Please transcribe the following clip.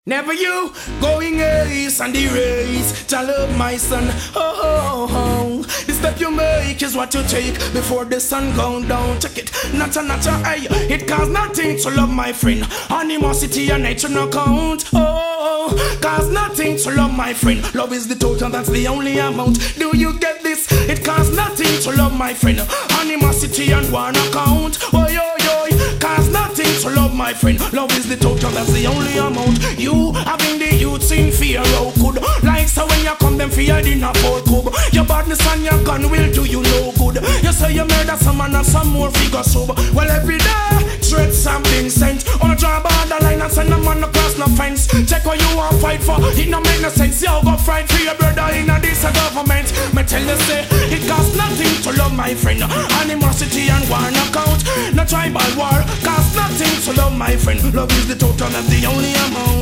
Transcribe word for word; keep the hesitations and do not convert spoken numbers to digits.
Never you going ace on the race to love my son. Oh, oh, oh. The step you make is what you take before the sun goes down. Check it, not a not a eye. It costs nothing to love my friend. Animosity and nature no count. Oh, costs nothing to love my friend. Love is the total, that's the only amount. Do you get this? It costs nothing to love my friend. Animosity and one account. Oh, yo, yo, costs nothing to love my friend. Love is the total, that's the only amount. You having the youths in fear, how could? Like so when you come them fear in a four cube. Your badness and your gun will do you no good. You say you murder some man and some more figure sub. Well every day, threats have been sent. Or draw borderline and send a man across no fence. Check what you want fight for, it no make no sense. You go fight for your brother in a this a government. Me tell you say, it costs nothing to love my friend. Animosity and one account. No tribal war, costs nothing to love my friend. Love is the total and the only amount.